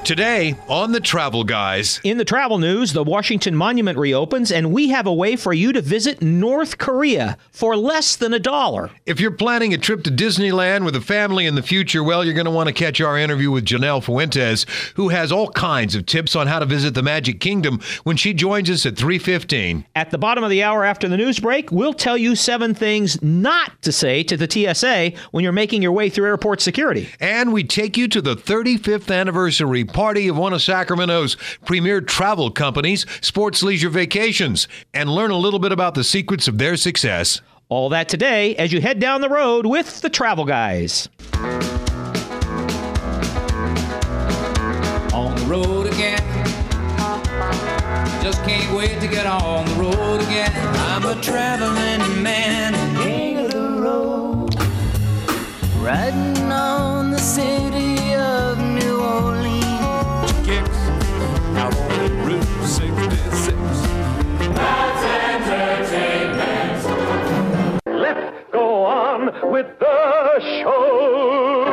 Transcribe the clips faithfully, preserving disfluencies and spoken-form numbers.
Today on The Travel Guys. In the travel news, the Washington Monument reopens, and we have a way for you to visit North Korea for less than a dollar. If you're planning a trip to Disneyland with a family in the future, well, you're going to want to catch our interview with Janelle Fuentes, who has all kinds of tips on how to visit the Magic Kingdom when she joins us at three fifteen. At the bottom of the hour after the news break, we'll tell you seven things not to say to the T S A when you're making your way through airport security. And we take you to the thirty-fifth anniversary party of one of Sacramento's premier travel companies, Sports Leisure Vacations, and learn a little bit about the secrets of their success. All that today as you head down the road with the Travel Guys. On the road again. Just can't wait to get on the road again. I'm a traveling man, king of the road, riding on the city of New Orleans. Kicks out on Route sixty-six. That's entertainment. Let's go on with the show.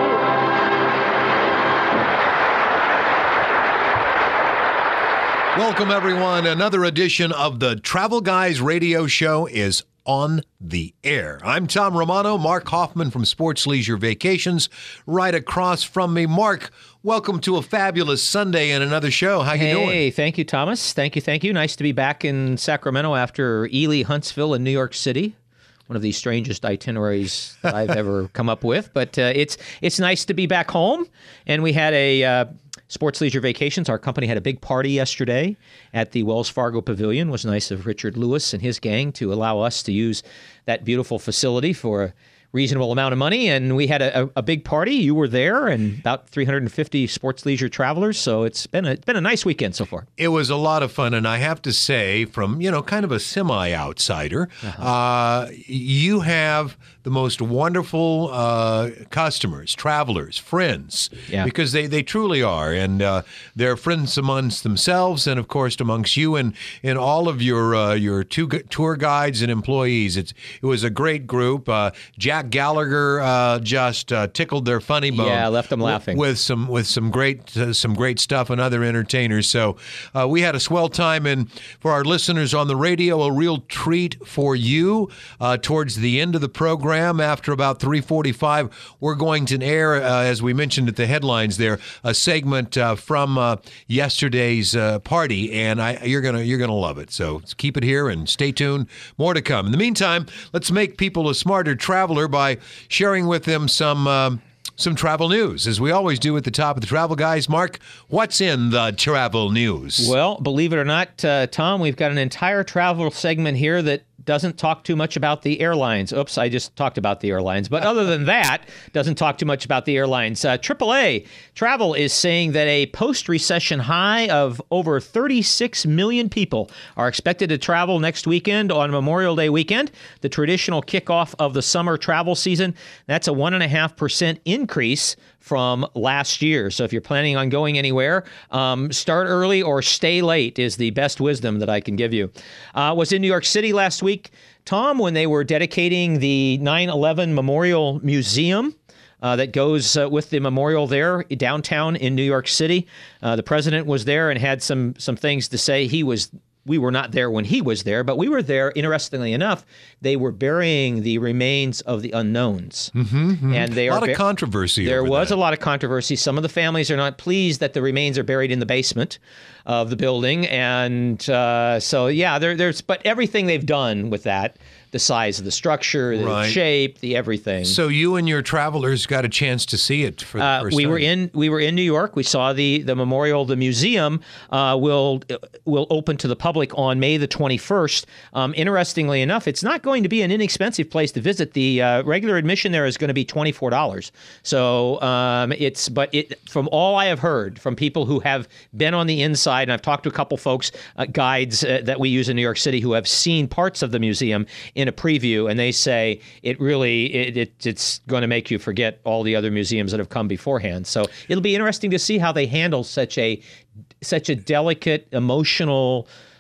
Welcome, everyone. Another edition of the Travel Guys radio show is on the air. I'm Tom Romano, Mark Hoffman from Sports Leisure Vacations, right across from me. Mark, welcome to a fabulous Sunday and another show. How you hey, doing? Hey, thank you, Thomas. Thank you, thank you. Nice to be back in Sacramento after Ely, Huntsville, and New York City. One of the strangest itineraries that I've ever come up with. But uh, it's it's nice to be back home. And we had a uh, Sports Leisure Vacations. Our company had a big party yesterday at the Wells Fargo Pavilion. It was nice of Richard Lewis and his gang to allow us to use that beautiful facility for a reasonable amount of money. And we had a, a big party. You were there, and about three hundred fifty sports leisure travelers. So it's been a, it's been a nice weekend so far. It was a lot of fun. And I have to say, from, you know, kind of a semi-outsider, uh-huh. uh, you have the most wonderful uh, customers, travelers, friends, yeah. because they, they truly are. And uh, they're friends amongst themselves and, of course, amongst you and, and all of your uh, your two, tour guides and employees. It's It was a great group. Uh, Jack Gallagher uh, just uh, tickled their funny bone. Yeah, left them laughing with some with some great uh, some great stuff and other entertainers. So uh, we had a swell time, and for our listeners on the radio, a real treat for you. Uh, towards the end of the program, after about three forty-five, we're going to air, uh, as we mentioned at the headlines there, a segment uh, from uh, yesterday's uh, party, and I, you're gonna you're gonna love it. So keep it here and stay tuned. More to come. In the meantime, let's make people a smarter traveler by sharing with them some um, some travel news, as we always do at the top of the Travel Guys. Mark, what's in the travel news? Well, believe it or not, uh, Tom, we've got an entire travel segment here that doesn't talk too much about the airlines. Oops, I just talked about the airlines. But other than that, doesn't talk too much about the airlines. Uh, triple A Travel is saying that a post-recession high of over thirty-six million people are expected to travel next weekend on Memorial Day weekend, the traditional kickoff of the summer travel season. That's a one point five percent increase from last year. So if you're planning on going anywhere, um, start early or stay late is the best wisdom that I can give you. Uh, was in New York City last week, Tom, when they were dedicating the nine eleven Memorial Museum uh, that goes uh, with the memorial there downtown in New York City. Uh, the president was there and had some some things to say. He was We were not there when he was there, but we were there. Interestingly enough, they were burying the remains of the unknowns. Mm-hmm, mm-hmm. And they a are lot of ba- controversy. There over was that. a lot of controversy. Some of the families are not pleased that the remains are buried in the basement of the building. And uh, so, yeah, there, there's, but everything they've done with that, the size of the structure, the right. shape, the everything. So you and your travelers got a chance to see it for the uh, first we time. were in we were in New York. We saw the the memorial. The museum uh, will will open to the public on May the twenty-first. Um, interestingly enough, it's not going to be an inexpensive place to visit. The uh, regular admission there is going to be twenty-four dollars. So um, it's but it from all I have heard from people who have been on the inside, and I've talked to a couple folks, uh, guides uh, that we use in New York City who have seen parts of the museum in a preview, and they say it really it, it it's going to make you forget all the other museums that have come beforehand. So it'll be interesting to see how they handle such a such a delicate, emotional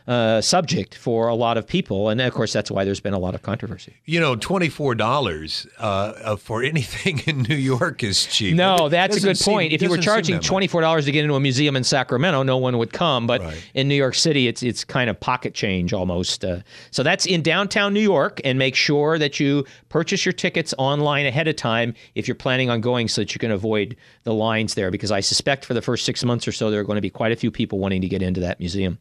uh, subject for a lot of people. And, of course, that's why there's been a lot of controversy. You know, twenty-four dollars uh, for anything in New York is cheap. No, that's a good seem, point. If you were charging twenty-four dollars to get into a museum in Sacramento, no one would come. But right. in New York City, it's it's kind of pocket change almost. Uh, so that's in downtown New York. And make sure that you purchase your tickets online ahead of time if you're planning on going so that you can avoid the lines there. Because I suspect for the first six months or so, there are going to be quite a few people wanting to get into that museum.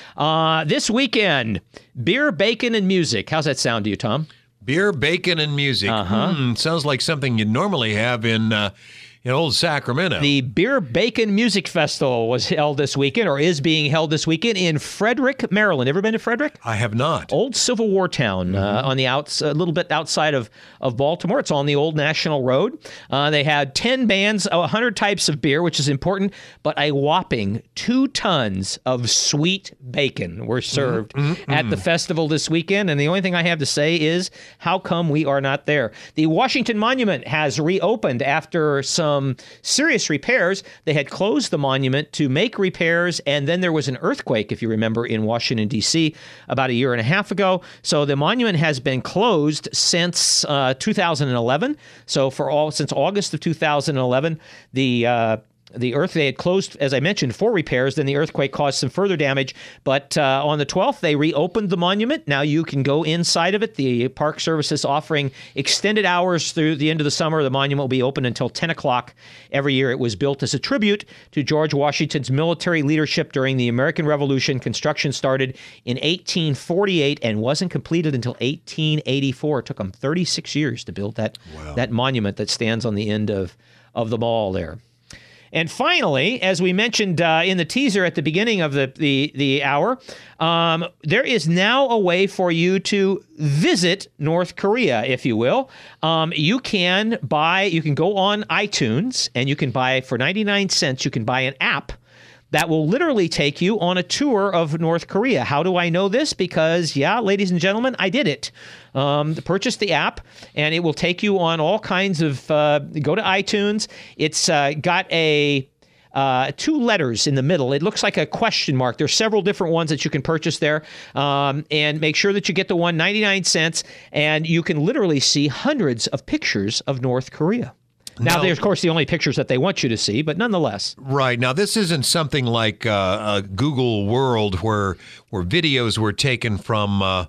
Uh, this weekend, beer, bacon, and music. How's that sound to you, Tom? Beer, bacon, and music. Uh-huh. Mm, sounds like something you'd normally have in uh, in old Sacramento. The Beer, Bacon Music Festival was held this weekend, or is being held this weekend, in Frederick, Maryland. Ever been to Frederick? I have not. Old Civil War town, mm-hmm. uh, on the outs, a little bit outside of, of Baltimore. It's on the old National Road. Uh, they had ten bands, one hundred types of beer, which is important, but a whopping two tons of sweet bacon were served mm-hmm. at the festival this weekend. And the only thing I have to say is, how come we are not there? The Washington Monument has reopened after some Um, serious repairs. They had closed the monument to make repairs, and then there was an earthquake, if you remember, in Washington, D C about a year and a half ago. So the monument has been closed since uh, two thousand eleven. So for all since August of two thousand eleven, the uh, The earth, they had closed, as I mentioned, for repairs. Then the earthquake caused some further damage. But uh, on the twelfth, they reopened the monument. Now you can go inside of it. The Park Service is offering extended hours through the end of the summer. The monument will be open until ten o'clock every year. It was built as a tribute to George Washington's military leadership during the American Revolution. Construction started in eighteen forty-eight and wasn't completed until eighteen eighty-four. It took them thirty-six years to build that, wow. that monument that stands on the end of, of the mall there. And finally, as we mentioned uh, in the teaser at the beginning of the the, the hour, um, there is now a way for you to visit North Korea, if you will. Um, you can buy, you can go on iTunes, and you can buy, for ninety-nine cents, you can buy an app that will literally take you on a tour of North Korea. How do I know this? Because, yeah, ladies and gentlemen, I did it. Um, purchase the app, and it will take you on all kinds of, uh, go to iTunes. It's uh, got a uh, two letters in the middle. It looks like a question mark. There's several different ones that you can purchase there. Um, and make sure that you get the one, ninety-nine cents, and you can literally see hundreds of pictures of North Korea. Now, now, they're, of course, the only pictures that they want you to see, but nonetheless. Right. Now, this isn't something like uh, a Google World where where videos were taken from uh,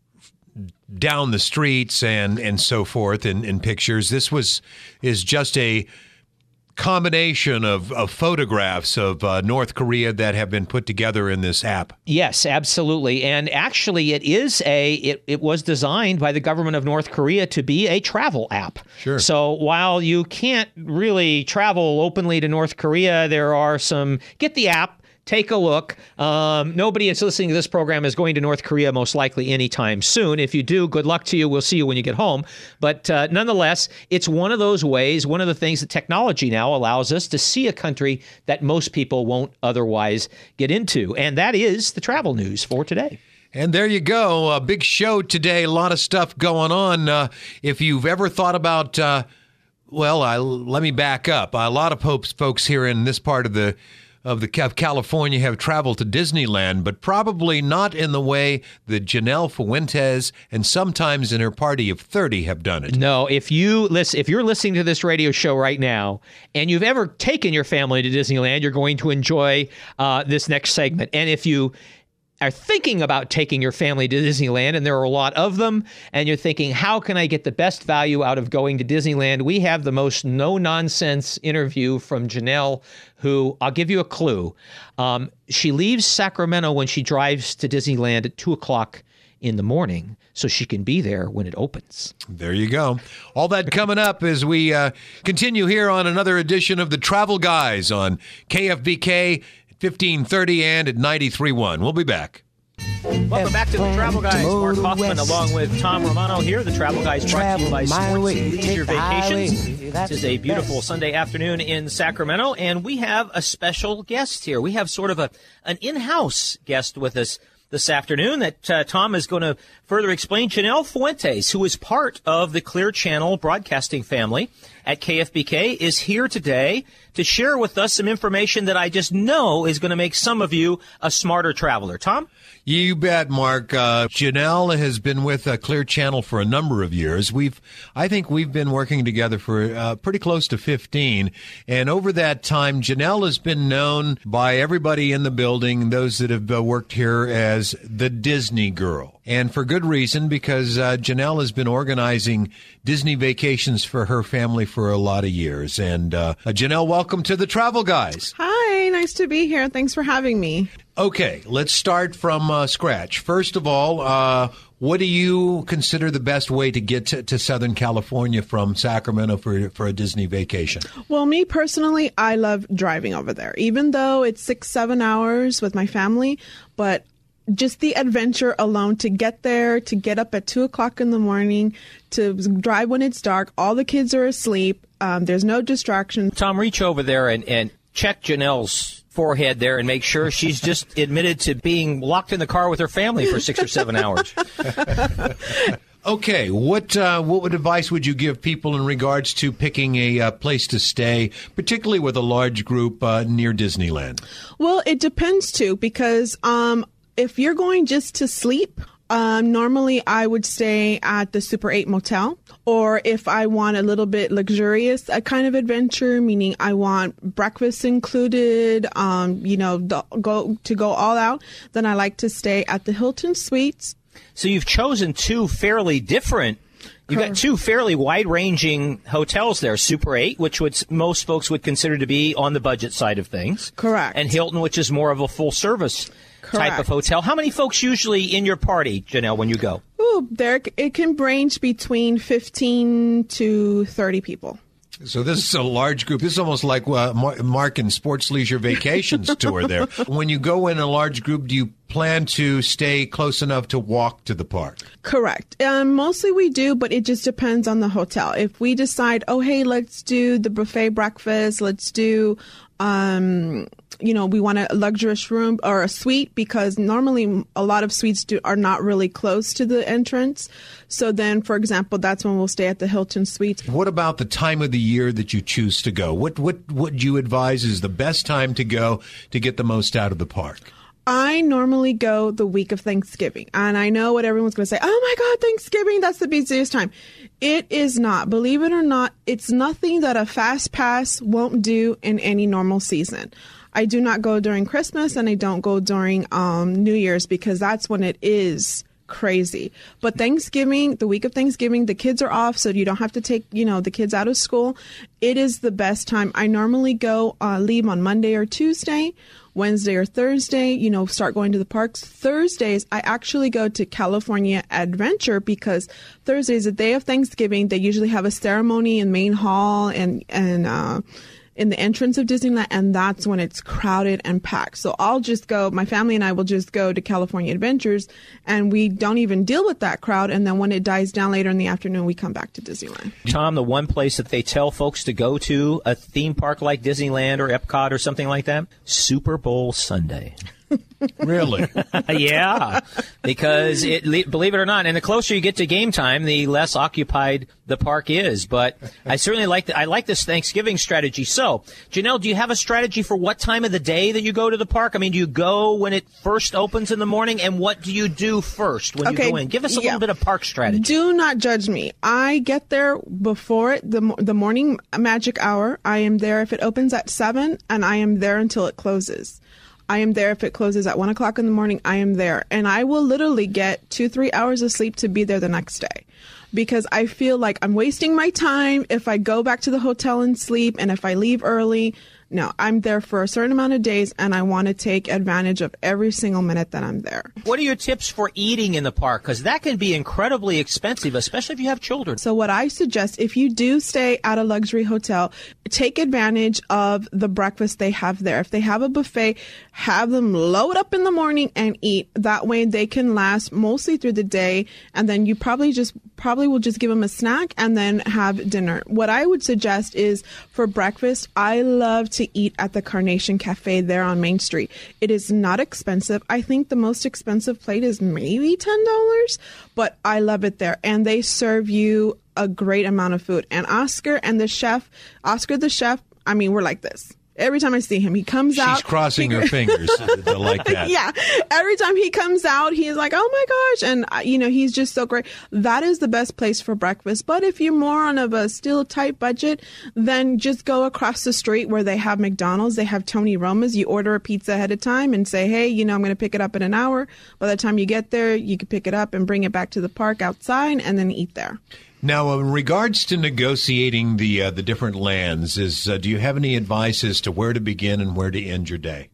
down the streets and, and so forth in, in pictures. This was is just a combination of, of photographs of uh, North Korea that have been put together in this app. Yes, absolutely. And actually, it is a it, it was designed by the government of North Korea to be a travel app. Sure. So while you can't really travel openly to North Korea, there are some, get the app. Take a look. Um, nobody that's listening to this program is going to North Korea most likely anytime soon. If you do, good luck to you. We'll see you when you get home. But uh, nonetheless, it's one of those ways, one of the things that technology now allows us to see a country that most people won't otherwise get into. And that is the travel news for today. And there you go. A big show today. A lot of stuff going on. Uh, if you've ever thought about, uh, well, I, let me back up. A lot of folks here in this part of the of the of California have traveled to Disneyland, but probably not in the way that Janelle Fuentes and sometimes in her party of thirty have done it. No, if you listen, if you're listening to this radio show right now and you've ever taken your family to Disneyland, you're going to enjoy uh, this next segment. And if you are thinking about taking your family to Disneyland, and there are a lot of them, and you're thinking, how can I get the best value out of going to Disneyland? We have the most no-nonsense interview from Janelle, who, I'll give you a clue. Um, she leaves Sacramento when she drives to Disneyland at two o'clock in the morning, so she can be there when it opens. There you go. All that coming up as we uh, continue here on another edition of The Travel Guys on K F B K fifteen thirty and at ninety-three point one. We'll be back. Welcome back to The Travel Guys. Mark Hoffman along with Tom Romano here. The Travel Guys brought to you by Sports Leisure Vacations. This is a beautiful Sunday afternoon in Sacramento, and we have a special guest here. We have sort of a an in-house guest with us this afternoon that uh, Tom is going to further explain. Janelle Fuentes, who is part of the Clear Channel broadcasting family, at K F B K, is here today to share with us some information that I just know is going to make some of you a smarter traveler. Tom? You bet, Mark. Uh, Janelle has been with uh, Clear Channel for a number of years. We've, I think we've been working together for uh, pretty close to fifteen. And over that time, Janelle has been known by everybody in the building, those that have uh, worked here, as the Disney girl. And for good reason, because uh, Janelle has been organizing Disney vacations for her family for a lot of years. And uh, Janelle, welcome to the Travel Guys. Hi, nice to be here. Thanks for having me. Okay, let's start from uh, scratch. First of all, uh, what do you consider the best way to get to, to Southern California from Sacramento for, for a Disney vacation? Well, me personally, I love driving over there, even though it's six, seven hours with my family. But just the adventure alone, to get there, to get up at two o'clock in the morning, to drive when it's dark, all the kids are asleep, um, there's no distraction. Tom, reach over there and, and check Janelle's forehead there and make sure she's just admitted to being locked in the car with her family for six or seven hours. Okay, what uh, what advice would you give people in regards to picking a uh, place to stay, particularly with a large group uh, near Disneyland? Well, it depends too, because um, if you're going just to sleep, um, normally I would stay at the Super eight Motel. Or if I want a little bit luxurious a kind of adventure, meaning I want breakfast included, um, you know, the, go to go all out, then I like to stay at the Hilton Suites. So you've chosen two fairly different, you've got two fairly wide-ranging hotels there. Super eight, which would, most folks would consider to be on the budget side of things. Correct. And Hilton, which is more of a full-service Correct. type of hotel. How many folks usually in your party, Janelle, when you go? Ooh, there it can range between fifteen to thirty people. So this is a large group. This is almost like uh, Mark and Sports Leisure Vacations tour there. When you go in a large group, do you plan to stay close enough to walk to the park? Correct. Um, mostly we do, but it just depends on the hotel. If we decide, oh, hey, let's do the buffet breakfast, let's do, um, you know, we want a luxurious room or a suite, because normally a lot of suites do, are not really close to the entrance. So then, for example, that's when we'll stay at the Hilton Suites. What about the time of the year that you choose to go? What what would you advise is the best time to go to get the most out of the park? I normally go the week of Thanksgiving, and I know what everyone's going to say. Oh my God, Thanksgiving, that's the busiest time. It is not. Believe it or not, it's nothing that a fast pass won't do in any normal season. I do not go during Christmas, and I don't go during um, New Year's, because that's when it is crazy. But Thanksgiving, the week of Thanksgiving, the kids are off, so you don't have to take, you know, the kids out of school. It is the best time. I normally go uh, leave on Monday or Tuesday. Wednesday or Thursday, you know, start going to the parks. Thursdays, I actually go to California Adventure, because Thursday is the day of Thanksgiving. They usually have a ceremony in Main Hall and, and, uh, in the entrance of Disneyland, and that's when it's crowded and packed. So I'll just go, my family and I will just go to California Adventures, and we don't even deal with that crowd. And then when it dies down later in the afternoon, we come back to Disneyland. Tom, the one place that they tell folks to go to, a theme park like Disneyland or Epcot or something like that, Super Bowl Sunday. Really? Yeah, because it, believe it or not, and the closer you get to game time, the less occupied the park is. But I certainly like the, I like this Thanksgiving strategy. So, Janelle, do you have a strategy for what time of the day that you go to the park? I mean, do you go when it first opens in the morning, and what do you do first when okay, you go in? Give us a yeah. little bit of park strategy. Do not judge me. I get there before it, the the morning magic hour. I am there if it opens at seven, and I am there until it closes. I am there if it closes at one o'clock in the morning. I am there. And I will literally get two, three hours of sleep to be there the next day, because I feel like I'm wasting my time if I go back to the hotel and sleep, and if I leave early. No, I'm there for a certain amount of days, and I want to take advantage of every single minute that I'm there. What are your tips for eating in the park? Because that can be incredibly expensive, especially if you have children. So what I suggest, if you do stay at a luxury hotel, take advantage of the breakfast they have there. If they have a buffet, have them load up in the morning and eat. That way they can last mostly through the day, and then you probably just probably will just give them a snack and then have dinner. What I would suggest is for breakfast, I love to eat at the Carnation Cafe there on Main Street. It is not expensive. I think the most expensive plate is maybe ten dollars, but I love it there. And they serve you a great amount of food. And Oscar and the chef, Oscar the chef, I mean, we're like this. Every time I see him, he comes She's out. She's crossing he, her fingers like that. Yeah. Every time he comes out, he's like, oh my gosh. And, uh, you know, he's just so great. That is the best place for breakfast. But if you're more on of a still tight budget, then just go across the street where they have McDonald's. They have Tony Roma's. You order a pizza ahead of time and say, hey, you know, I'm going to pick it up in an hour. By the time you get there, you can pick it up and bring it back to the park outside and then eat there. Now, in regards to negotiating the uh, the different lands, is uh, do you have any advice as to where to begin and where to end your day?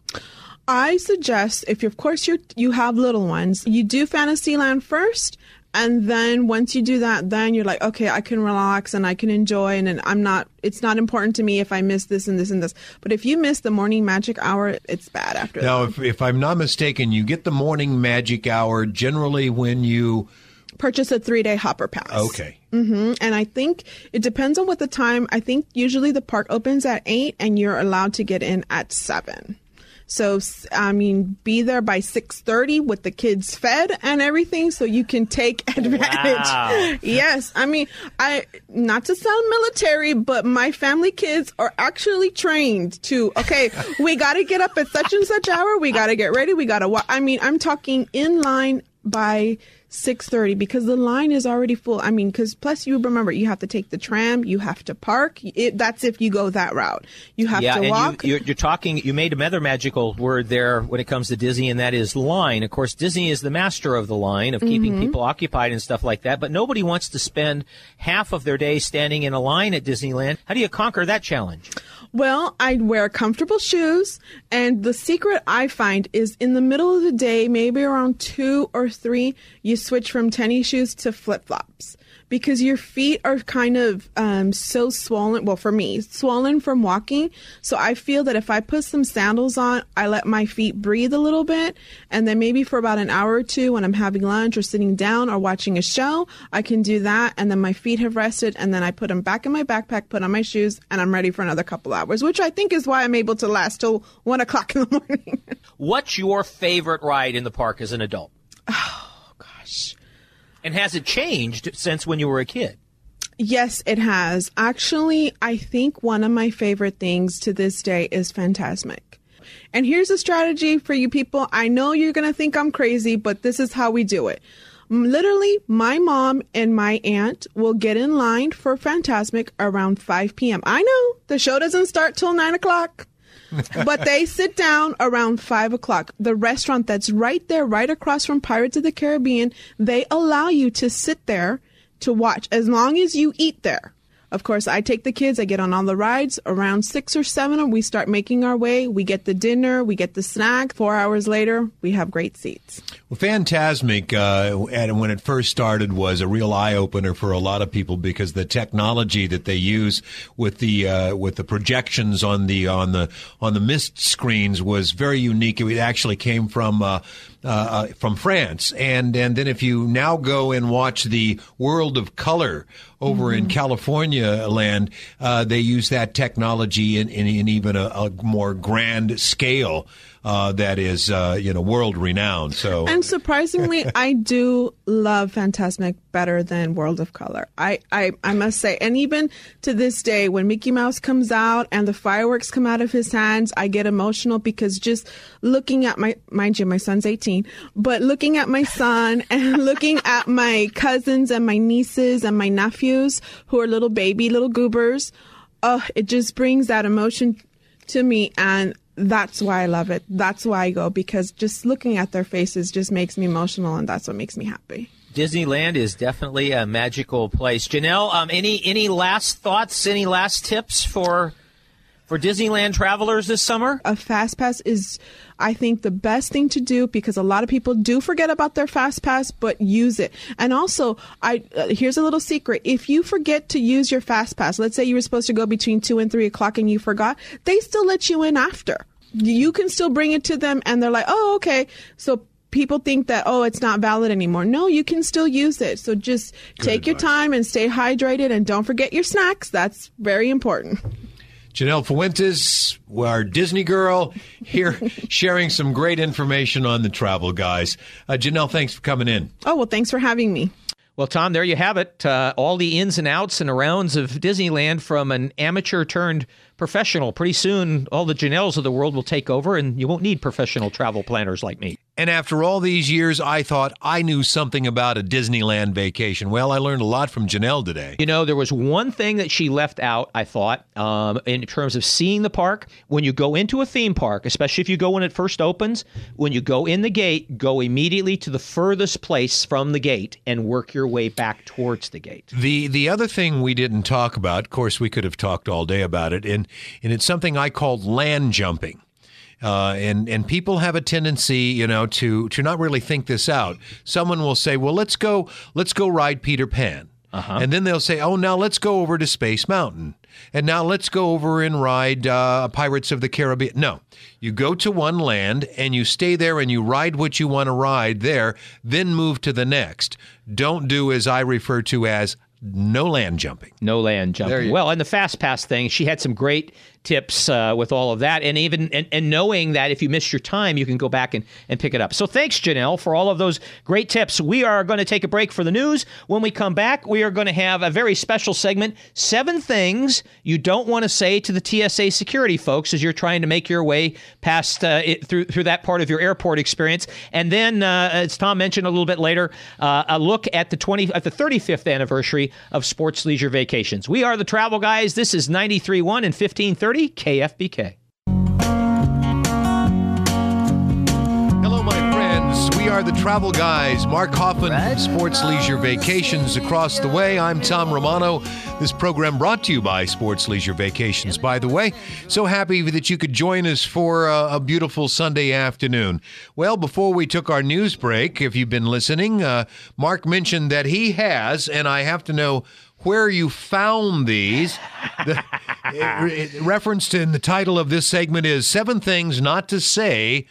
I suggest, if you, of course you you have little ones, you do Fantasyland first, and then once you do that, then you're like, okay, I can relax and I can enjoy, and, and I'm not. It's not important to me if I miss this and this and this. But if you miss the morning magic hour, it's bad after that. Now, if, if I'm not mistaken, you get the morning magic hour generally when you purchase a three-day hopper pass. Okay. Mm-hmm. And I think it depends on what the time. I think usually the park opens at eight and you're allowed to get in at seven. So, I mean, be there by six thirty with the kids fed and everything so you can take advantage. Wow. Yes. I mean, I not to sound military, but my family kids are actually trained to, okay, we got to get up at such and such hour. We got to get ready. We got to walk. I mean, I'm talking in line by six thirty because the line is already full. I mean, because plus you remember you have to take the tram, you have to park. It, that's if you go that route. You have yeah, to and walk. You, you're, you're talking. You made another magical word there when it comes to Disney, and that is line. Of course, Disney is the master of the line of keeping mm-hmm. people occupied and stuff like that. But nobody wants to spend half of their day standing in a line at Disneyland. How do you conquer that challenge? Well, I wear comfortable shoes, and the secret I find is in the middle of the day, maybe around two or three, you switch from tennis shoes to flip-flops because your feet are kind of um, so swollen. Well, for me, swollen from walking. So I feel that if I put some sandals on, I let my feet breathe a little bit. And then maybe for about an hour or two when I'm having lunch or sitting down or watching a show, I can do that. And then my feet have rested. And then I put them back in my backpack, put on my shoes, and I'm ready for another couple hours, which I think is why I'm able to last till one o'clock in the morning. What's your favorite ride in the park as an adult? Oh, gosh. And has it changed since when you were a kid? Yes, it has. Actually, I think one of my favorite things to this day is Fantasmic. And here's a strategy for you people. I know you're going to think I'm crazy, but this is how we do it. Literally, my mom and my aunt will get in line for Fantasmic around five p.m. I know the show doesn't start till nine o'clock. But they sit down around five o'clock. The restaurant that's right there, right across from Pirates of the Caribbean, they allow you to sit there to watch as long as you eat there. Of course, I take the kids. I get on all the rides. Around six or seven, we start making our way. We get the dinner. We get the snack. Four hours later, we have great seats. Well, Fantasmic, uh, and when it first started, was a real eye-opener for a lot of people because the technology that they use with the uh, with the projections on the on the on the mist screens was very unique. It actually came from uh, uh, from France, and and then if you now go and watch the World of Color over mm-hmm. in California land, uh, they use that technology in, in, in even a, a more grand scale uh, that is, uh, you know, world renowned. So, and surprisingly, I do love Fantasmic better than World of Color. I, I, I must say, and even to this day, when Mickey Mouse comes out and the fireworks come out of his hands, I get emotional because just looking at my, mind you, my son's eighteen, but looking at my son and looking at my cousins and my nieces and my nephews who are little baby, little goobers, uh, it just brings that emotion to me, and that's why I love it. That's why I go, because just looking at their faces just makes me emotional, and that's what makes me happy. Disneyland is definitely a magical place. Janelle, um, any any last thoughts, any last tips for for Disneyland travelers this summer? A Fast Pass is, I think, the best thing to do because a lot of people do forget about their Fast Pass, but use it. And also, I uh, here's a little secret. If you forget to use your Fast Pass, let's say you were supposed to go between two and three o'clock and you forgot, they still let you in after. You can still bring it to them and they're like, oh, okay. So people think that, oh, it's not valid anymore. No, you can still use it. So just Good take advice. Your time and stay hydrated, and don't forget your snacks. That's very important. Janelle Fuentes, our Disney girl, here sharing some great information on the travel guys. Uh, Janelle, thanks for coming in. Oh, well, thanks for having me. Well, Tom, there you have it. Uh, all the ins and outs and arounds of Disneyland from an amateur turned professional. Pretty soon, all the Janelles of the world will take over, and you won't need professional travel planners like me. And after all these years, I thought I knew something about a Disneyland vacation. Well, I learned a lot from Janelle today. You know, there was one thing that she left out, I thought, um, in terms of seeing the park. When you go into a theme park, especially if you go when it first opens, when you go in the gate, go immediately to the furthest place from the gate and work your way back towards the gate. The the other thing we didn't talk about, of course, we could have talked all day about it, and, and it's something I called land jumping. Uh, and and people have a tendency, you know, to to not really think this out. Someone will say, "Well, let's go, let's go ride Peter Pan," uh-huh. and then they'll say, "Oh, now let's go over to Space Mountain, and now let's go over and ride uh, Pirates of the Caribbean." No, you go to one land and you stay there and you ride what you want to ride there, then move to the next. Don't do as I refer to as no land jumping. No land jumping. Well, and the Fast Pass thing, she had some great tips uh, with all of that, and even and, and knowing that if you miss your time, you can go back and, and pick it up. So thanks, Janelle, for all of those great tips. We are going to take a break for the news. When we come back, we are going to have a very special segment, seven things you don't want to say to the T S A security folks as you're trying to make your way past uh, it, through through that part of your airport experience. And then, uh, as Tom mentioned a little bit later, uh, a look at the twenty at the thirty-fifth anniversary of Sports Leisure Vacations. We are the Travel Guys. This is ninety-three point one and fifteen thirty K F B K. Hello, my friends. We are the Travel Guys. Mark Hoffman from Sports Leisure Vacations across the way. I'm Tom Romano. This program brought to you by Sports Leisure Vacations, by the way. So happy that you could join us for a, a beautiful Sunday afternoon. Well, before we took our news break, if you've been listening, uh, Mark mentioned that he has, and I have to know where you found these. The, it, it, referenced in the title of this segment is Seven Things Not to Say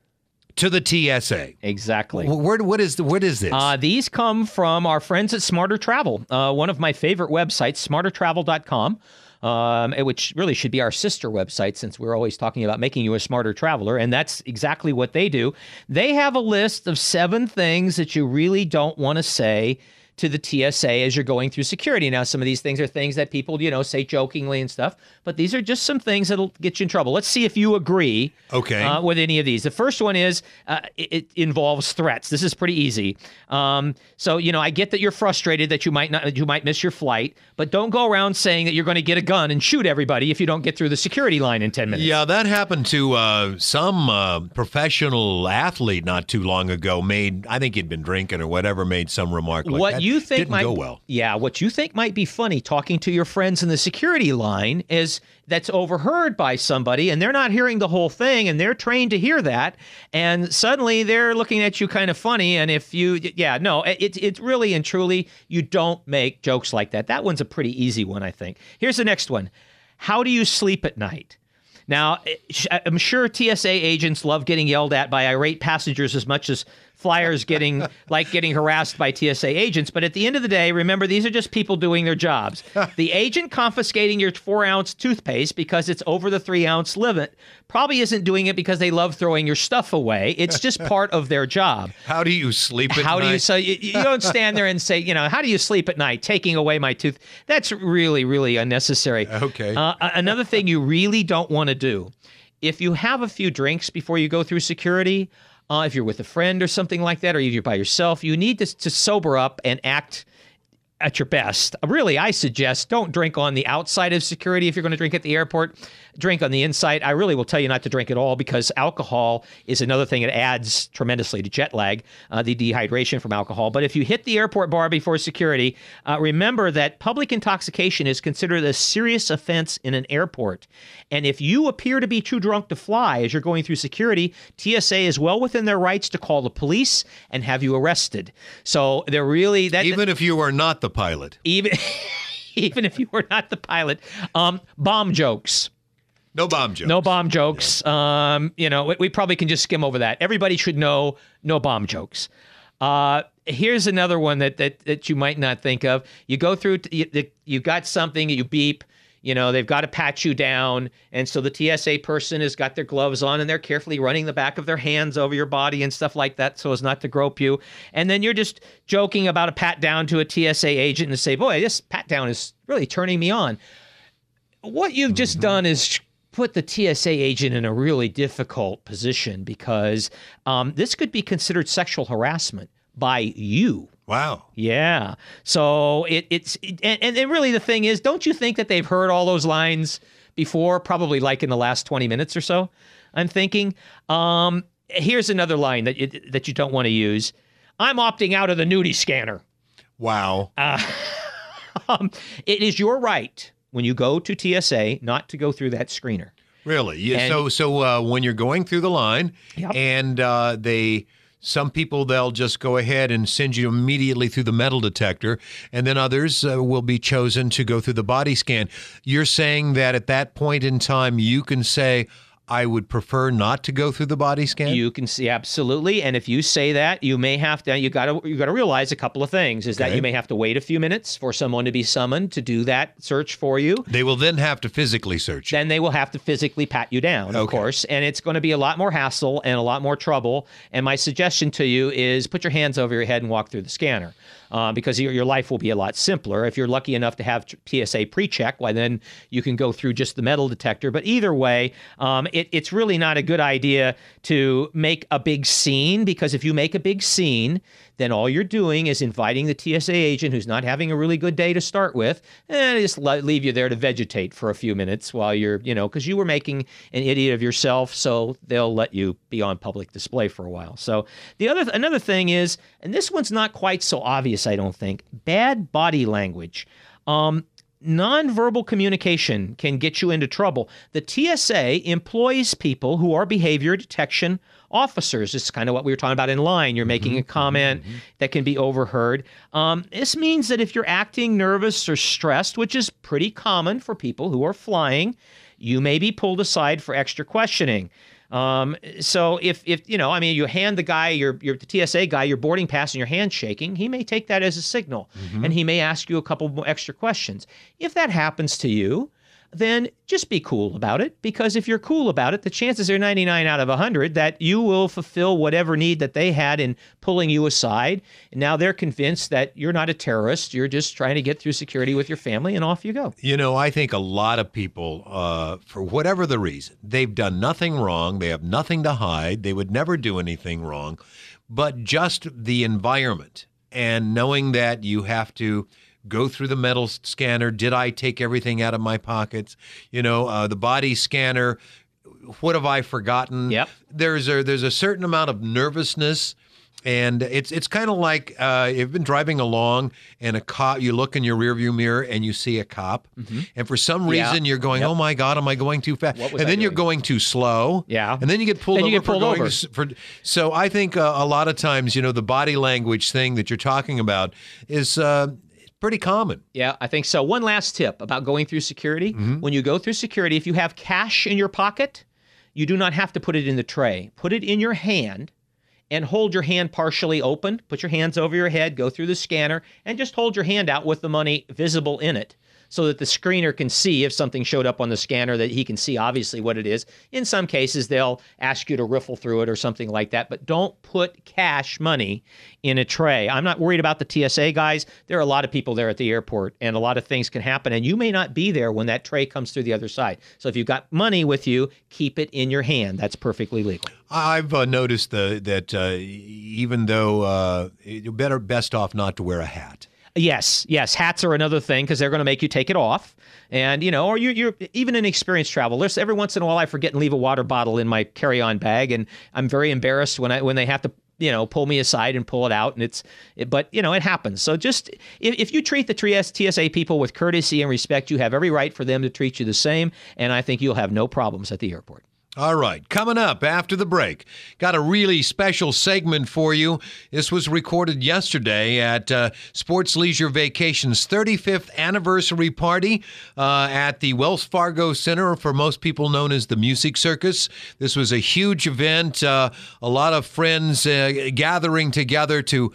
to the T S A. Exactly. Where, what is the, what is this? Uh, these come from our friends at Smarter Travel, uh, one of my favorite websites, smarter travel dot com. Um, which really should be our sister website since we're always talking about making you a smarter traveler, and that's exactly what they do. They have a list of seven things that you really don't want to say to the T S A as you're going through security. Now, some of these things are things that people, you know, say jokingly and stuff, but these are just some things that'll get you in trouble. Let's see if you agree okay. uh, with any of these. The first one is uh, it, it involves threats. This is pretty easy. Um, so, you know, I get that you're frustrated that you might not, you might miss your flight, but don't go around saying that you're going to get a gun and shoot everybody if you don't get through the security line in ten minutes. Yeah, that happened to uh, some uh, professional athlete not too long ago. Made, I think he'd been drinking or whatever, made some remark like what that. You think didn't might, go well. Yeah, what you think might be funny talking to your friends in the security line is that's overheard by somebody, and they're not hearing the whole thing, and they're trained to hear that, and suddenly they're looking at you kind of funny. And if you, yeah, no, it's it's really and truly, you don't make jokes like that. That one's a pretty easy one, I think. Here's the next one. How do you sleep at night? Now, I'm sure T S A agents love getting yelled at by irate passengers as much as flyers getting like getting harassed by T S A agents. But at the end of the day, remember, these are just people doing their jobs. The agent confiscating your four ounce toothpaste because it's over the three ounce limit probably isn't doing it because they love throwing your stuff away. It's just part of their job. How do you sleep at how night? do you so you, you don't stand there and say, you know, how do you sleep at night? Taking away my tooth. That's really, really unnecessary. Okay. Uh, another thing you really don't want to do, if you have a few drinks before you go through security, Uh, if you're with a friend or something like that, or if you're by yourself, you need to, to sober up and act at your best. Really, I suggest don't drink on the outside of security if you're going to drink at the airport. Drink on the inside. I really will tell you not to drink at all because alcohol is another thing that adds tremendously to jet lag, uh, the dehydration from alcohol. But if you hit the airport bar before security, uh, remember that public intoxication is considered a serious offense in an airport. And if you appear to be too drunk to fly as you're going through security, T S A is well within their rights to call the police and have you arrested. So they're really that even if you are not the pilot, even even if you were not the pilot, um, bomb jokes. No bomb jokes. No bomb jokes. Yeah. Um, you know, we, we probably can just skim over that. Everybody should know no bomb jokes. Uh, here's another one that, that that you might not think of. You go through, you, you got something, you beep, You know, they've got to pat you down. And so the T S A person has got their gloves on and they're carefully running the back of their hands over your body and stuff like that so as not to grope you. And then you're just joking about a pat down to a T S A agent and say, boy, this pat down is really turning me on. What you've just mm-hmm. done is put the T S A agent in a really difficult position because um, this could be considered sexual harassment by you. Wow. Yeah. So it, it's it, and, and really the thing is, don't you think that they've heard all those lines before, probably like in the last twenty minutes or so? I'm thinking. Um, here's another line that you, that you don't want to use. I'm opting out of the nudie scanner. Wow. Uh, um, it is your right when you go to T S A not to go through that screener. Really? Yeah. And, so so uh, when you're going through the line yep. and uh, they... Some people, they'll just go ahead and send you immediately through the metal detector, and then others uh, will be chosen to go through the body scan. You're saying that at that point in time, you can say, I would prefer not to go through the body scan? You can see, absolutely. And if you say that, you may have to, you got to you got to realize a couple of things, is okay. that you may have to wait a few minutes for someone to be summoned to do that search for you. They will then have to physically search you. Then they will have to physically pat you down, of okay. course. And it's going to be a lot more hassle and a lot more trouble. And my suggestion to you is put your hands over your head and walk through the scanner. Uh, because your, your life will be a lot simpler. If you're lucky enough to have T S A pre-check, well, then you can go through just the metal detector. But either way, um, it, it's really not a good idea to make a big scene, because if you make a big scene, then all you're doing is inviting the T S A agent who's not having a really good day to start with, and just let, leave you there to vegetate for a few minutes while you're, you know, because you were making an idiot of yourself, so they'll let you be on public display for a while. So the other, another thing is, and this one's not quite so obvious, I don't think, bad body language. Um, Nonverbal communication can get you into trouble. The T S A employs people who are behavior detection officers. It's kind of what we were talking about in line. You're making mm-hmm, a comment mm-hmm. that can be overheard. Um, this means that if you're acting nervous or stressed, which is pretty common for people who are flying, you may be pulled aside for extra questioning. Um, so if, if, you know, I mean, you hand the guy, your, your the T S A guy, your boarding pass and your hand shaking, he may take that as a signal mm-hmm. and he may ask you a couple more extra questions. If that happens to you, then just be cool about it, because if you're cool about it, the chances are ninety-nine out of one hundred that you will fulfill whatever need that they had in pulling you aside. And now they're convinced that you're not a terrorist. You're just trying to get through security with your family, and off you go. You know, I think a lot of people, uh, for whatever the reason, they've done nothing wrong. They have nothing to hide. They would never do anything wrong. But just the environment and knowing that you have to go through the metal scanner. Did I take everything out of my pockets? You know, uh, the body scanner. What have I forgotten? Yep. There's a there's a certain amount of nervousness, and it's it's kind of like uh, you've been driving along, and a cop. You look in your rearview mirror, and you see a cop, mm-hmm. and for some reason yeah. you're going, yep. "Oh my God, am I going too fast?" What was and I then doing? You're going too slow. Yeah. And then you get pulled then over you get pulled for going. over. For, so I think uh, a lot of times, you know, the body language thing that you're talking about is. Uh, Pretty common. Yeah, I think so. One last tip about going through security. Mm-hmm. When you go through security, if you have cash in your pocket, you do not have to put it in the tray. Put it in your hand and hold your hand partially open. Put your hands over your head, go through the scanner, and just hold your hand out with the money visible in it, so that the screener can see if something showed up on the scanner, that he can see obviously what it is. In some cases, they'll ask you to riffle through it or something like that, but don't put cash money in a tray. I'm not worried about the T S A guys. There are a lot of people there at the airport, and a lot of things can happen, and you may not be there when that tray comes through the other side. So if you've got money with you, keep it in your hand. That's perfectly legal. I've uh, noticed the, that uh, even though uh, you're better best off not to wear a hat. Yes, yes. Hats are another thing, because they're going to make you take it off. And, you know, or you, you're even in experienced travel. There's every once in a while I forget and leave a water bottle in my carry-on bag, and I'm very embarrassed when I when they have to, you know, pull me aside and pull it out. And it's, it, but, you know, it happens. So just, if, if you treat the T S A people with courtesy and respect, you have every right for them to treat you the same. And I think you'll have no problems at the airport. All right, coming up after the break, got a really special segment for you. This was recorded yesterday at uh, Sports Leisure Vacation's thirty-fifth anniversary party uh, at the Wells Fargo Center, for most people known as the Music Circus. This was a huge event, uh, a lot of friends uh, gathering together to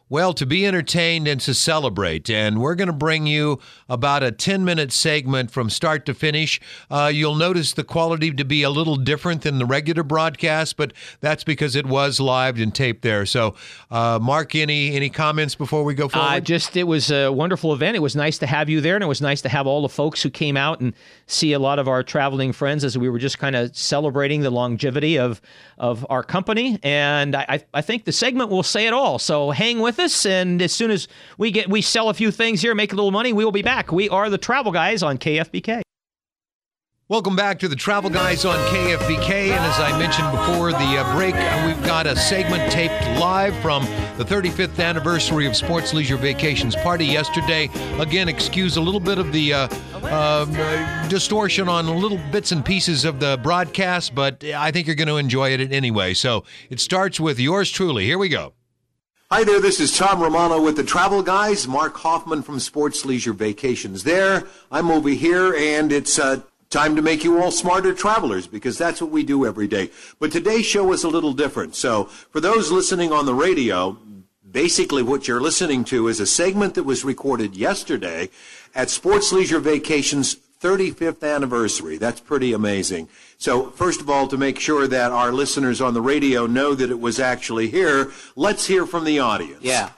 Well, to be entertained and to celebrate. And we're going to bring you about a ten-minute segment from start to finish. Uh, you'll notice the quality to be a little different than the regular broadcast, but that's because it was live and taped there. So, uh, Mark, any any comments before we go forward? Uh, just, it was a wonderful event. It was nice to have you there, and it was nice to have all the folks who came out and see a lot of our traveling friends as we were just kind of celebrating the longevity of, of our company. And I, I think the segment will say it all. So hang with us, and as soon as we get we sell a few things here, make a little money, we will be back. We are the Travel Guys on K F B K. Welcome back to the Travel Guys on K F B K, and as I mentioned before the uh, break, uh, we've got a segment taped live from the thirty-fifth anniversary of Sports Leisure Vacations Party yesterday. Again, excuse a little bit of the uh, uh, distortion on little bits and pieces of the broadcast, but I think you're going to enjoy it anyway. So it starts with yours truly. Here we go. Hi there, this is Tom Romano with the Travel Guys. Mark Hoffman from Sports Leisure Vacations there. I'm over here, and it's uh, time to make you all smarter travelers, because that's what we do every day. But today's show is a little different. So for those listening on the radio, basically what you're listening to is a segment that was recorded yesterday at Sports Leisure Vacations thirty-fifth anniversary. That's pretty amazing. So first of all, to make sure that our listeners on the radio know that it was actually here, let's hear from the audience. Yeah.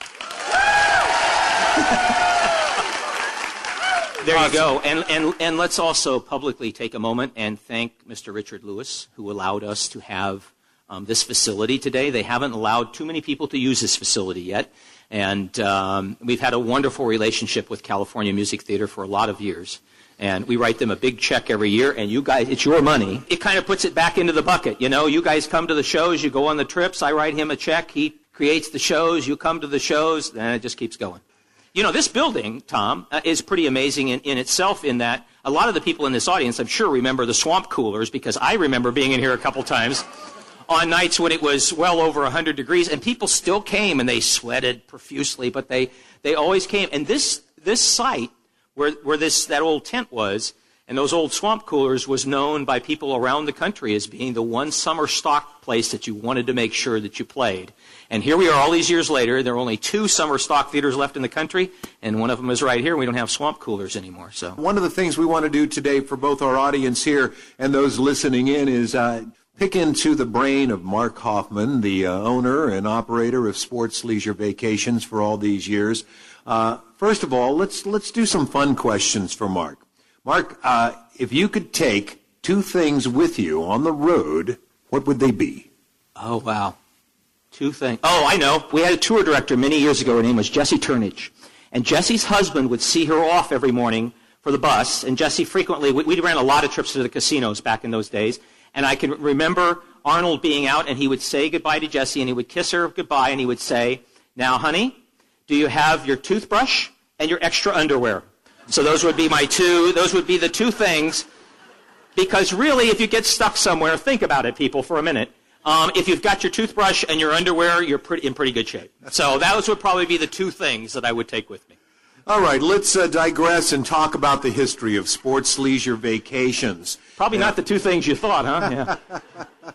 There you go. And, and, and let's also publicly take a moment and thank Mister Richard Lewis, who allowed us to have um, this facility today. They haven't allowed too many people to use this facility yet. And um, we've had a wonderful relationship with California Music Theater for a lot of years. And we write them a big check every year, and you guys, it's your money. It kind of puts it back into the bucket. You know, you guys come to the shows, you go on the trips, I write him a check, he creates the shows, you come to the shows, and it just keeps going. You know, this building, Tom, uh, is pretty amazing in, in itself in that a lot of the people in this audience, I'm sure, remember the swamp coolers, because I remember being in here a couple times on nights when it was well over one hundred degrees, and people still came, and they sweated profusely, but they, they always came. And this, this site, Where, where this that old tent was, and those old swamp coolers, was known by people around the country as being the one summer stock place that you wanted to make sure that you played. And here we are all these years later. There are only two summer stock theaters left in the country, and one of them is right here. We don't have swamp coolers anymore. So one of the things we want to do today for both our audience here and those listening in is uh, pick into the brain of Mark Hoffman, the uh, owner and operator of Sports Leisure Vacations for all these years. Uh, first of all, let's let's do some fun questions for Mark. Mark, uh, if you could take two things with you on the road, what would they be? Oh, wow. Two things. Oh, I know. We had a tour director many years ago. Her name was Jessie Turnage. And Jessie's husband would see her off every morning for the bus. And Jessie frequently, we, we ran a lot of trips to the casinos back in those days. And I can remember Arnold being out, and he would say goodbye to Jessie, and he would kiss her goodbye, and he would say, "Now, honey, do you have your toothbrush and your extra underwear?" So those would be my two, those would be the two things. Because really, if you get stuck somewhere, think about it, people, for a minute. Um, if you've got your toothbrush and your underwear, you're pretty, in pretty good shape. So those would probably be the two things that I would take with me. All right, let's uh, digress and talk about the history of Sports Leisure Vacations. Probably yeah. Not the two things you thought, huh? Yeah.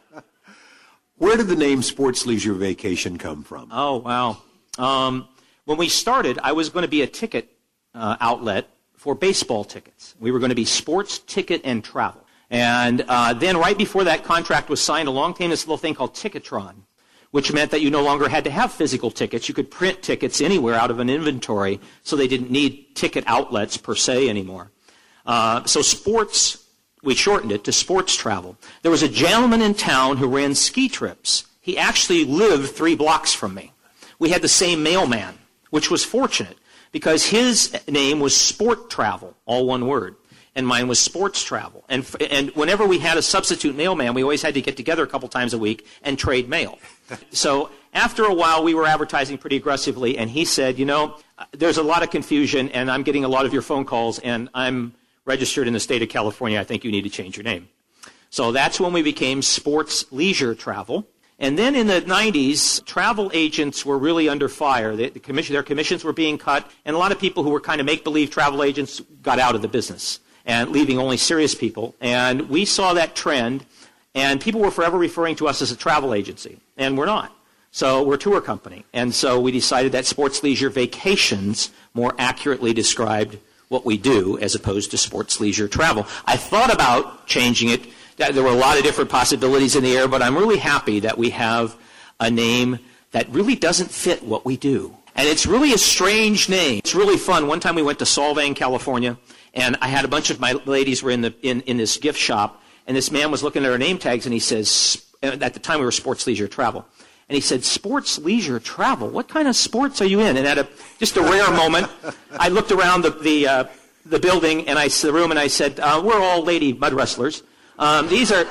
Where did the name Sports Leisure Vacation come from? Oh, wow. Um, when we started, I was going to be a ticket uh, outlet for baseball tickets. We were going to be Sports, Ticket, and Travel. And uh, then right before that contract was signed, along came this little thing called Ticketron, which meant that you no longer had to have physical tickets. You could print tickets anywhere out of an inventory, so they didn't need ticket outlets per se anymore. Uh, so sports, we shortened it to Sports Travel. There was a gentleman in town who ran ski trips. He actually lived three blocks from me. We had the same mailman, which was fortunate, because his name was Sport Travel, all one word, and mine was Sports Travel. And, and whenever we had a substitute mailman, we always had to get together a couple times a week and trade mail. So after a while, we were advertising pretty aggressively, and he said, you know, there's a lot of confusion, and I'm getting a lot of your phone calls, and I'm registered in the state of California. I think you need to change your name. So that's when we became Sports Leisure Travel. And then in the nineties, travel agents were really under fire. The, the commission, their commissions were being cut, and a lot of people who were kind of make-believe travel agents got out of the business, and leaving only serious people. And we saw that trend, and people were forever referring to us as a travel agency, and we're not. So we're a tour company. And so we decided that Sports Leisure Vacations more accurately described what we do as opposed to Sports Leisure Travel. I thought about changing it. There were a lot of different possibilities in the air, but I'm really happy that we have a name that really doesn't fit what we do. And it's really a strange name. It's really fun. One time we went to Solvang, California, and I had a bunch of my ladies were in the in, in this gift shop, and this man was looking at our name tags, and he says, at the time we were Sports Leisure Travel, and he said, Sports Leisure Travel? What kind of sports are you in? And at a just a rare moment, I looked around the the, uh, the building and I the room, and I said, uh, we're all lady mud wrestlers. Um, these are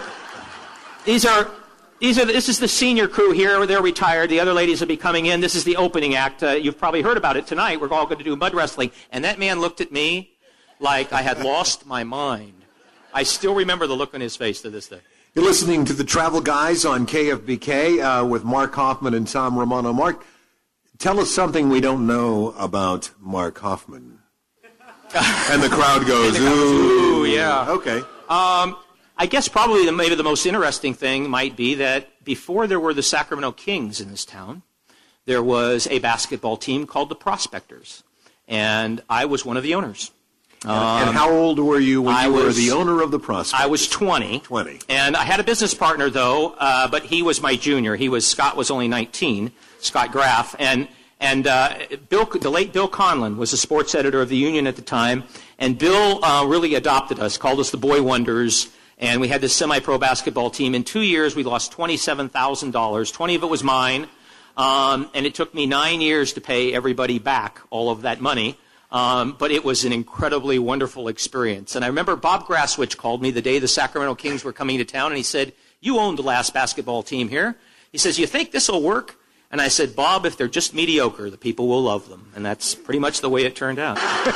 these are. These are, this is the senior crew here. They're retired. The other ladies will be coming in. This is the opening act. Uh, you've probably heard about it tonight. We're all going to do mud wrestling. And that man looked at me like I had lost my mind. I still remember the look on his face to this day. You're listening to the Travel Guys on K F B K uh, with Mark Hoffman and Tom Romano. Mark, tell us something we don't know about Mark Hoffman. And the crowd goes, the crowd goes ooh. ooh, yeah. Okay. Um, I guess probably the, maybe the most interesting thing might be that before there were the Sacramento Kings in this town, there was a basketball team called the Prospectors, and I was one of the owners. Um, and how old were you when I you was, were the owner of the Prospectors? I was twenty. twenty. And I had a business partner, though, uh, but he was my junior. He was Scott was only nineteen, Scott Graff, and and uh, Bill, the late Bill Conlon was the sports editor of the Union at the time, and Bill uh, really adopted us, called us the Boy Wonders. And we had this semi-pro basketball team. In two years, we lost twenty-seven thousand dollars. twenty of it was mine. Um, and it took me nine years to pay everybody back all of that money. Um, but it was an incredibly wonderful experience. And I remember Bob Grasswich called me the day the Sacramento Kings were coming to town, and he said, you owned the last basketball team here. He says, you think this will work? And I said, Bob, if they're just mediocre, the people will love them. And that's pretty much the way it turned out.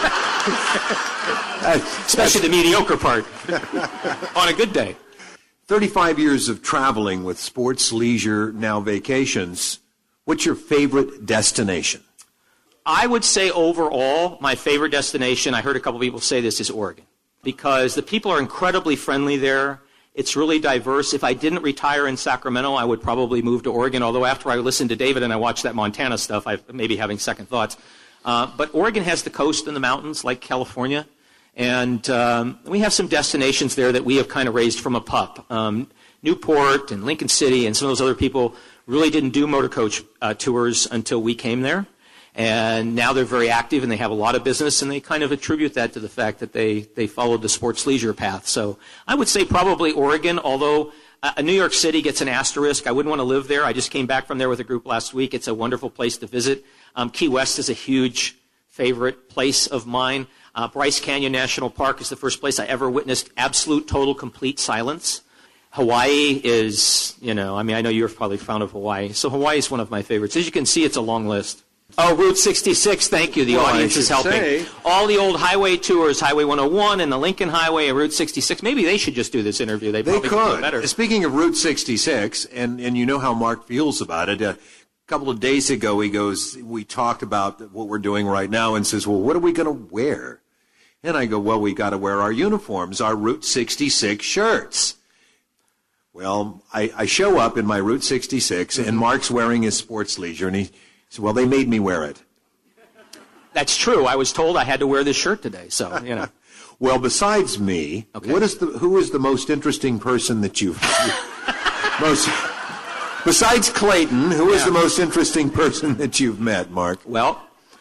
Especially the mediocre part. On a good day. thirty-five years of traveling with Sports Leisure, now Vacations. What's your favorite destination? I would say overall, my favorite destination, I heard a couple people say this, is Oregon. Because the people are incredibly friendly there. It's really diverse. If I didn't retire in Sacramento, I would probably move to Oregon, although after I listened to David and I watched that Montana stuff, I may be having second thoughts. Uh, but Oregon has the coast and the mountains like California, and um, we have some destinations there that we have kind of raised from a pup. Um, Newport and Lincoln City and some of those other people really didn't do motor coach uh, tours until we came there. And now they're very active and they have a lot of business, and they kind of attribute that to the fact that they, they followed the sports leisure path. So I would say probably Oregon, although uh, New York City gets an asterisk. I wouldn't want to live there. I just came back from there with a group last week. It's a wonderful place to visit. Um, Key West is a huge favorite place of mine. Uh, Bryce Canyon National Park is the first place I ever witnessed absolute, total, complete silence. Hawaii is, you know, I mean, I know you're probably fond of Hawaii. So Hawaii is one of my favorites. As you can see, it's a long list. Oh, Route sixty-six, thank you. The well, audience is helping. Say. All the old highway tours, Highway one oh one and the Lincoln Highway and Route sixty-six. Maybe they should just do this interview. They, they probably could. could do better. Speaking of Route sixty-six, and, and you know how Mark feels about it, a couple of days ago he goes, we talked about what we're doing right now, and says, well, what are we going to wear? And I go, well, we got to wear our uniforms, our Route sixty-six shirts. Well, I, I show up in my Route sixty-six, and Mark's wearing his Sports Leisure, and he said, well, they made me wear it. That's true. I was told I had to wear this shirt today, so, you know. Well, besides me, okay. what is the who is the most interesting person that you've most besides Clayton, who is yeah. the most interesting person that you've met, Mark? Well,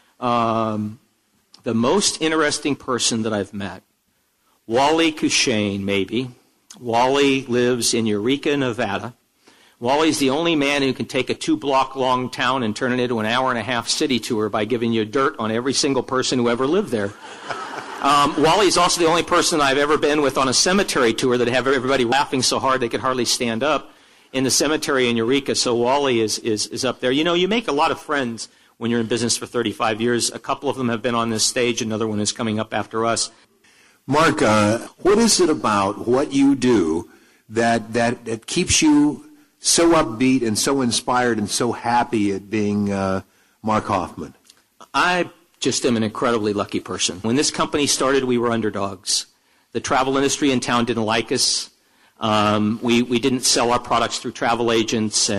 um, the most interesting person that I've met, Wally Cushane, maybe. Wally lives in Eureka, Nevada. Wally's the only man who can take a two-block-long town and turn it into an hour-and-a-half city tour by giving you dirt on every single person who ever lived there. Um, Wally's also the only person I've ever been with on a cemetery tour that have everybody laughing so hard they could hardly stand up in the cemetery in Eureka. So Wally is, is, is up there. You know, you make a lot of friends when you're in business for thirty-five years. A couple of them have been on this stage. Another one is coming up after us. Mark, uh, what is it about what you do that, that, that keeps you so upbeat and so inspired and so happy at being uh, Mark Hoffman? I just am an incredibly lucky person. When this company started, we were underdogs. The travel industry in town didn't like us. Um, we, we didn't sell our products through travel agents, and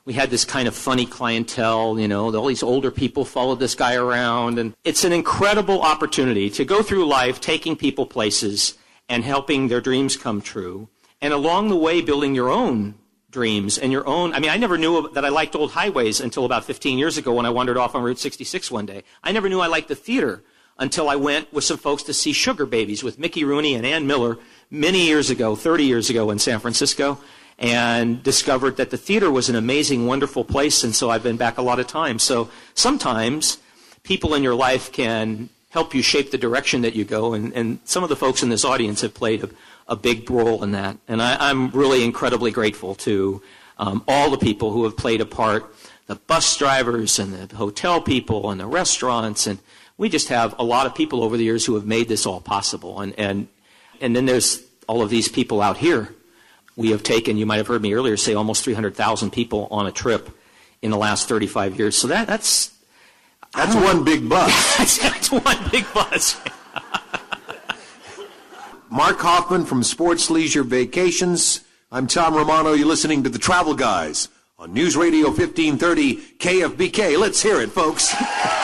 we had this kind of funny clientele, you know, all these older people followed this guy around. And it's an incredible opportunity to go through life taking people places and helping their dreams come true. And along the way, building your own dreams and your own. I mean, I never knew that I liked old highways until about fifteen years ago when I wandered off on Route sixty-six one day. I never knew I liked the theater until I went with some folks to see Sugar Babies with Mickey Rooney and Ann Miller many years ago, thirty years ago in San Francisco, and discovered that the theater was an amazing, wonderful place, and so I've been back a lot of times. So sometimes people in your life can help you shape the direction that you go, and, and some of the folks in this audience have played a, a big role in that. And I, I'm really incredibly grateful to um, all the people who have played a part, the bus drivers and the hotel people and the restaurants, and we just have a lot of people over the years who have made this all possible. And, and, and then there's all of these people out here. We have taken, you might have heard me earlier say, almost three hundred thousand people on a trip in the last thirty-five years. So that, that's... That's one big bus. that's, that's one big bus. Mark Hoffman from Sports Leisure Vacations. I'm Tom Romano. You're listening to The Travel Guys on News Radio fifteen thirty K F B K. Let's hear it, folks.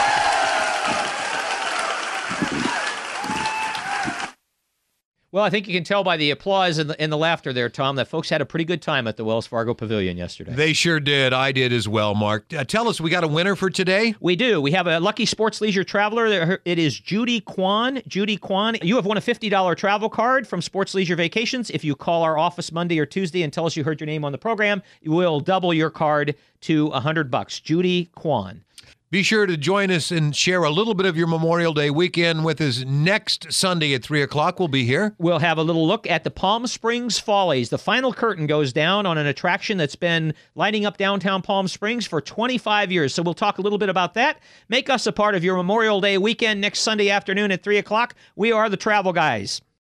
Well, I think you can tell by the applause and the, and the laughter there, Tom, that folks had a pretty good time at the Wells Fargo Pavilion yesterday. They sure did. I did as well, Mark. Uh, tell us, we got a winner for today? We do. We have a lucky sports leisure traveler. It is Judy Kwan. Judy Kwan, you have won a fifty dollars travel card from Sports Leisure Vacations. If you call our office Monday or Tuesday and tell us you heard your name on the program, we'll double your card to one hundred bucks. Judy Kwan. Be sure to join us and share a little bit of your Memorial Day weekend with us next Sunday at three o'clock. We'll be here. We'll have a little look at the Palm Springs Follies. The final curtain goes down on an attraction that's been lighting up downtown Palm Springs for twenty-five years. So we'll talk a little bit about that. Make us a part of your Memorial Day weekend next Sunday afternoon at three o'clock. We are the Travel Guys.